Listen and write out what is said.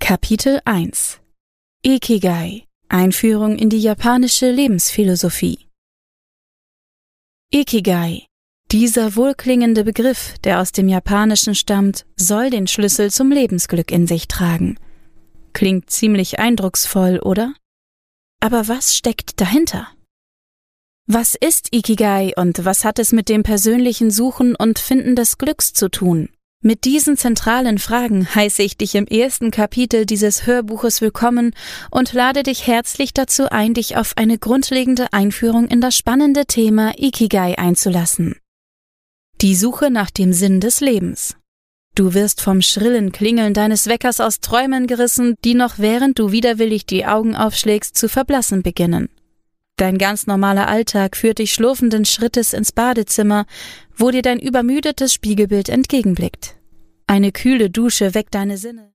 Kapitel 1 Ikigai – Einführung in die japanische Lebensphilosophie. Ikigai – dieser wohlklingende Begriff, der aus dem Japanischen stammt, soll den Schlüssel zum Lebensglück in sich tragen. Klingt ziemlich eindrucksvoll, oder? Aber was steckt dahinter? Was ist Ikigai und was hat es mit dem persönlichen Suchen und Finden des Glücks zu tun? Mit diesen zentralen Fragen heiße ich dich im ersten Kapitel dieses Hörbuches willkommen und lade dich herzlich dazu ein, dich auf eine grundlegende Einführung in das spannende Thema Ikigai einzulassen. Die Suche nach dem Sinn des Lebens. Du wirst vom schrillen Klingeln deines Weckers aus Träumen gerissen, die noch während du widerwillig die Augen aufschlägst, zu verblassen beginnen. Dein ganz normaler Alltag führt dich schlurfenden Schrittes ins Badezimmer, wo dir dein übermüdetes Spiegelbild entgegenblickt. Eine kühle Dusche weckt deine Sinne.